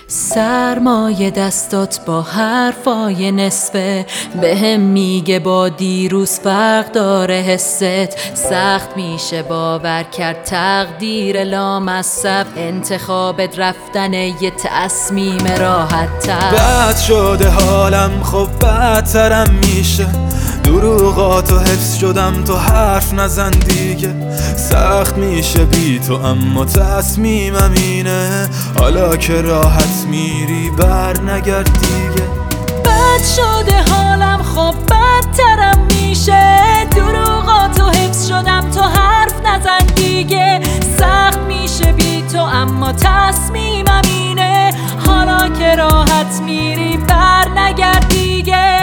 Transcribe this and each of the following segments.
سرمایه دستات با حرفای نصفه بهم میگه با دیروز فرق داره حست. سخت میشه باور کرد تقدیر لامصب انتخابت رفتن یه تصمیم راحت تر. بد شده حالم خب بدترم میشه، دروغاتو حفظ شدم تو حرف نزن دیگه. سخت میشه بی تو اما تصمیمم اینه، حالا که راحت میری بر نگرد دیگه. بد شده حالم خب بدترم میشه، دروغاتو حفظ شدم تو حرف نزن دیگه. سخت میشه بی تو اما تصمیمم اینه، حالا که راحت میری بر نگرد دیگه.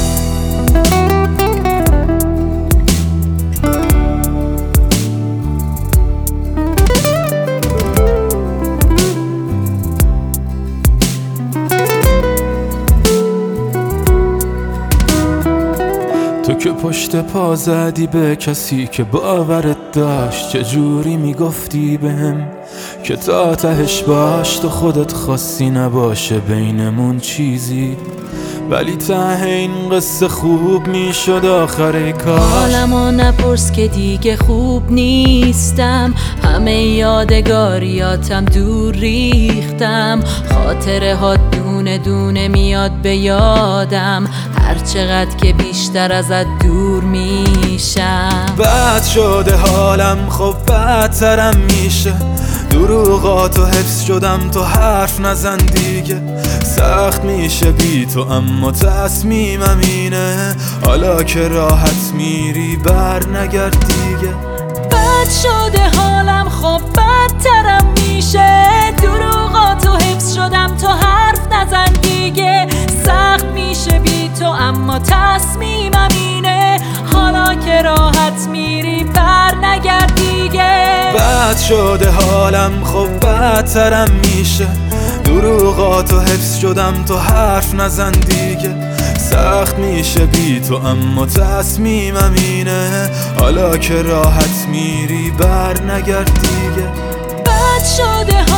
تو که پشت پا زدی به کسی که باورت داشت، چجوری میگفتی بهم که تا تهش باش تو خودت خواستی نباشه بینمون چیزی، ولی ته این قصه خوب میشد آخر کاش. حالمو نپرس که دیگه خوب نیستم، همه یادگاریاتم دور ریختم. خاطره ها دونه دونه میاد به یادم، هر چقدر که بیشتر ازت دور میشم. بد شده حالم خب بدترم میشه، دروغاتو حفظ شدم تو حرف نزن دیگه. سخت میشه بی تو اما تصمیمم اینه، حالا که راحت میری بر نگرد دیگه. بد شده حالم خب بدترم میشه، دروغاتو حفظ شدم تو حرف نزن دیگه. سخت میشه بی تو اما تصمیمم اینه، حالا که راحت میری بر نگرد دیگه. بد شده حالم خب بدترم میشه، دروغاتو حفظ شدم تو حرف نزن دیگه. سخت میشه بی تو اما تصمیمم اینه، حالا که راحت میری بر نگرد دیگه. بد شده